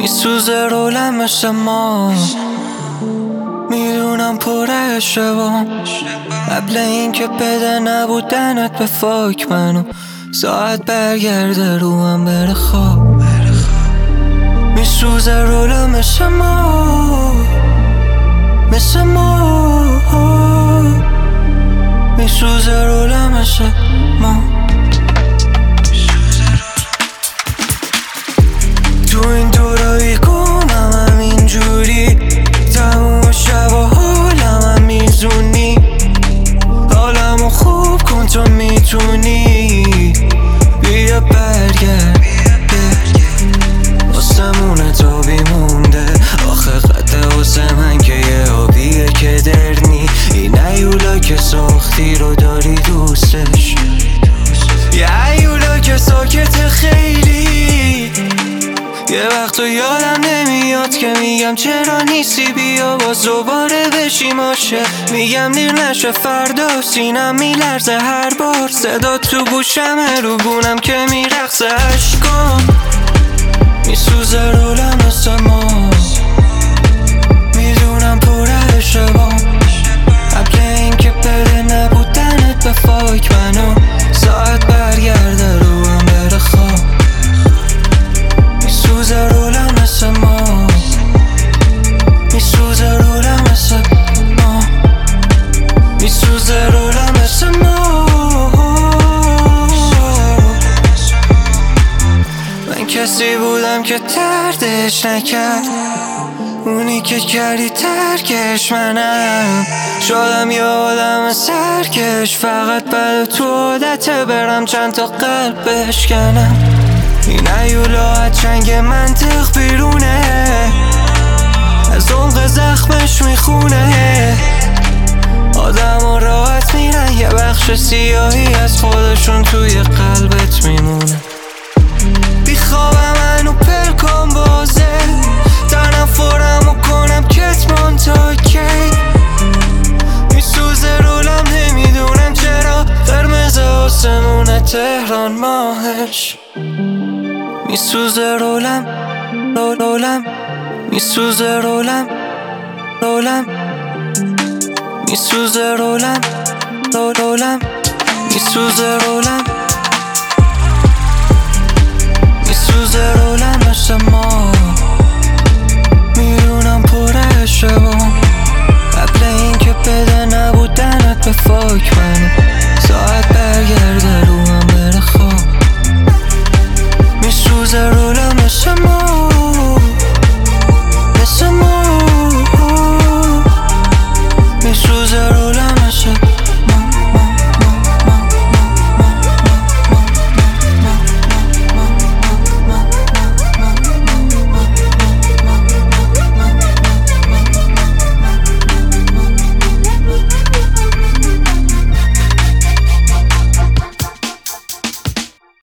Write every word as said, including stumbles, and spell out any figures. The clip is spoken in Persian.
میسوزه رولم مثل ما، میدونم پر اشتباه. قبل این که بده نبودنت به فاک منو، ساعت برگرده رو هم بره خواب. میسوزه رولم مثل ما، مثل ما، میسوزه رولم مثل ما. تو این دورایی کنم همینجوری، تموم شب و حالم هم میزونی. حالمو خوب کن تو میتونی، بیا برگرد آسمون تابی مونده. آخه قده واسه من که یه آبیه که درنی. این ایولا که ساختی رو داری دوستش، یه ایولا که ساکت خیلی. یه وقت تو یادم نمیاد که میگم چرا نیستی، بیا باز دوباره بشیم عاشق. میگم دیر نشه فردا، سینم میلرزه هر بار. صدا تو گوشمه رو گونم که میرقصه عشقام. میسوزه رولم مثل ما، میدونم پر اشتباه. قبل این که بره نبودنت به فاک منو، ساعت برگرده رو هم بره خواب. میسوزه رولم مثل ما، میسوزه رولم مثل ما، میسوزه رولم مثل ما. من کسی بودم که دردش نکرد، اونی که کردی ترکش منم. شدم یه آدم سرکش، فقط بعد تو عادته برم چند تا قلب بشکنم. این ایولا از چنگ منطق بیرونه، از عمق زخمش میخونه. آدم ها راحت میرن، یه بخش سیاهی از خودشون توی قلبت میمونه. بیخوابم منو پلکان بازه، تنفرمو کنم کتمان تا کی. میسوزه رولم نمیدونم چرا، قرمز آسمون تهران ماهش. میسوزه رولم رولم، میسوزه رولم رولم، میسوزه رولم رولم، میسوزه رولم، میسوزه رولم.